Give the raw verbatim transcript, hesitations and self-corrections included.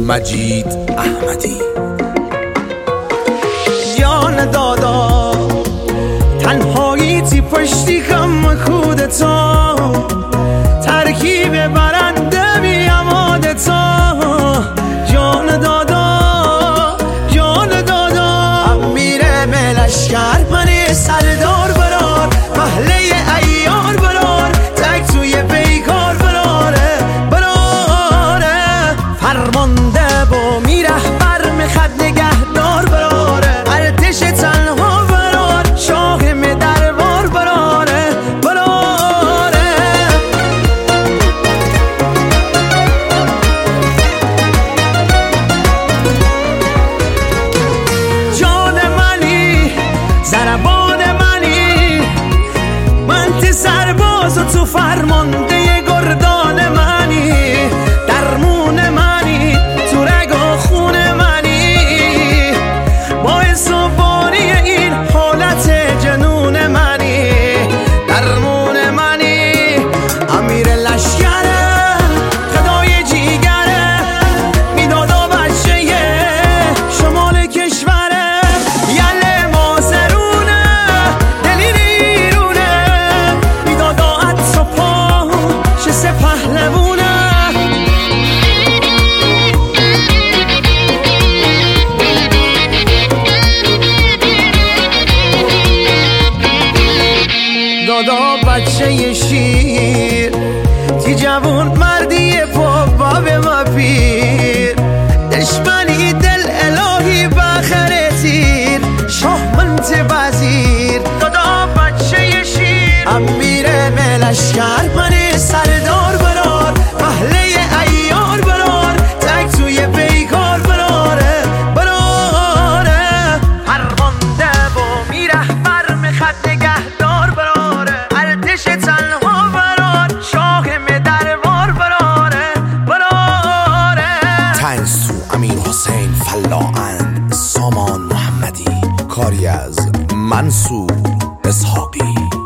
مجید احمدی. جان دادا تنهاییتی پشتی غم خودتا، ترکیب برنده بی اماد تا. جان دادا جان دادا امیر ملشکر منی سردار برار، محله ایار برار، تک توی بیکار براره براره. فرمانده با میرهبر میخد نگهدار براره، ارتش تنها برار، شاه می دربار براره براره. جان منی ضربان منی، من تی سرباز و تو فرمانده گردان منی، درمون منی تو رگ و خون منی، باعث و بانی این حالت جنون منی، درمون منی. امیر لشکره خدای جیگره، میدادا بچه شمال کشوره، یله مازرونه دلی نیرونه، میدادا عطر و پا شسه پهلوونه. دادا بچه شیر، تی جوون مردی بابا به ما پیر، دشمنی دل الهی بخره تیر، شاه منت وزیر. دادا بچه شیر امیر ملشکر منی سردار برار، محله ایار برار، تک توی بیکار براره براره. فرمانده با میرهبر میخد نگهدار براره، ارتش تنها برار، شاه می دربار براره براره. تنسو امیر حسین فلاند، سامان محمدی، کاری از منصور اسحاقی.